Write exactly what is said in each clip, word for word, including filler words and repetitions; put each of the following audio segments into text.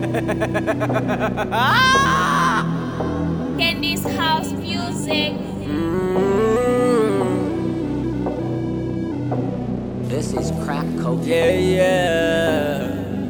Candy's house music. This is crack cocaine. Yeah, yeah.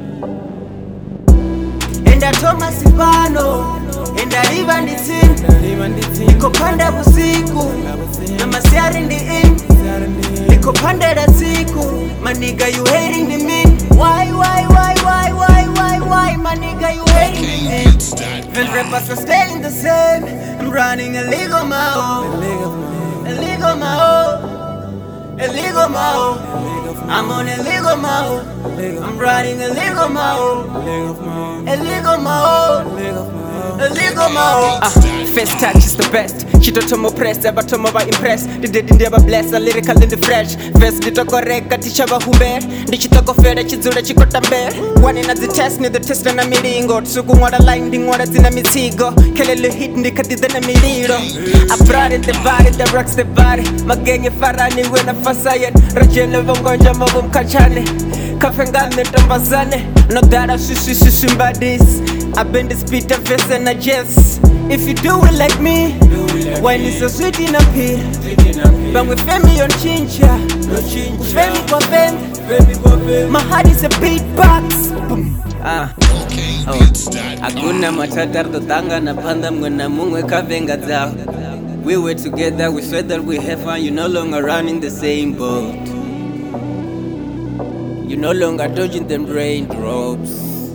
Enda Thomas Ivano, enda liva nditini, niko panda busiku, na masiari ndi in, niko panda da siku, my nigga you hating the mean. Why, why, why, why, why, why, why, my nigga you hating the mean? When rappers are staying the same, I'm running illegal mao, illegal mao, illegal mao. I'm on illegal mao, I'm riding illegal mao, illegal mao, illegal mao. Uh, first touch is the best. Chitotomo pressed, ever tomo ba impressed. The dead in never blessed, a lyrical in the fresh. Verse dito correct, teacher ba humber. The chitoko fere, chizura chikotamber. One in the test, near the test and a milingo. Tsuku water line, ding water in a mitigo. Kelele hit, nikati than a miliro. I brought it the body, that rocks the body. Magenge farani, when a fasayan. Rajele vongonja mavum kachane. Kafengane tambazane. No data, susu susumbadis. I've been the speed of verse and I just. If you do it like me, when it's so sweet in up here, but with Femi on Chincha, Femi kwa Femi, my heart is a beatbox. Ah, oh, Aguna matata totanga na panda mwana mungwe kavenga zao. We were together, we said that we have fun. You no longer running the same boat. You no longer dodging them raindrops.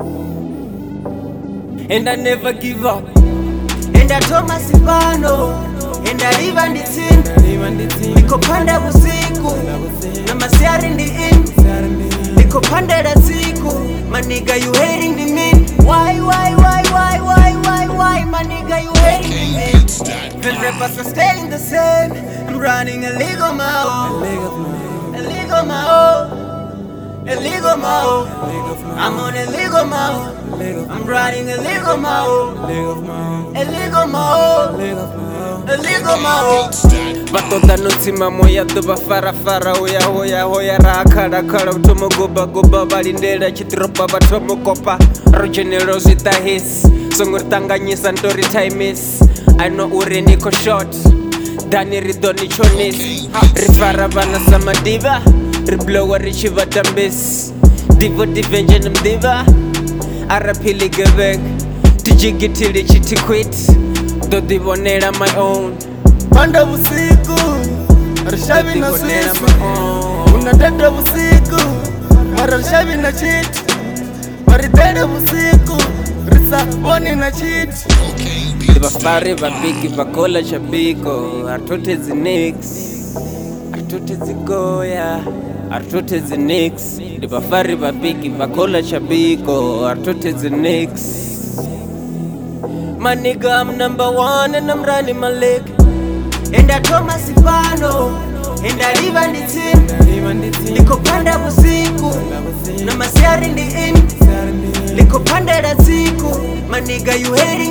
And I never give up. Enda Thomas Ivano, enda liva nditini, niko panda busiku, na masiari ndi in, niko panda da siku, my nigga you hating the mean. Why, why, why, why, why, why, why, my nigga you hating the mean? When rappers are staying the same, I'm running illegal mao, illegal mao, illegal mao. I'm on illegal mao, I'm riding illegal mao, illegal mao, illegal mao. Batoda nutima moya duba fara fara oya hoya hoya rakara kara utomo goba goba balindera chitropa batomo kopa rogenerosita his songurtanganyisa ntori time is I know ure niko short Dani ridoni chonis rifara bana samadiva riblowa richiva tambis divo divenje namdiva arapili gebek tijigitili chiti quit do divonera my own. Panda busiku, arshabi na swisu, unadada busiku, arshabi na cheat, maridada busiku, risa wani na cheat. Bafari babiki bakola shabiko, artote zinix, artote zigoya, artote zinix. Bafari babiki bakola shabiko, artote zinix. My nigga, I'm number one and I'm running my leg. Enda Thomas Ivano, enda liva nditini, niko panda busiku, na masiari ndi in, niko panda da siku, my nigga you hating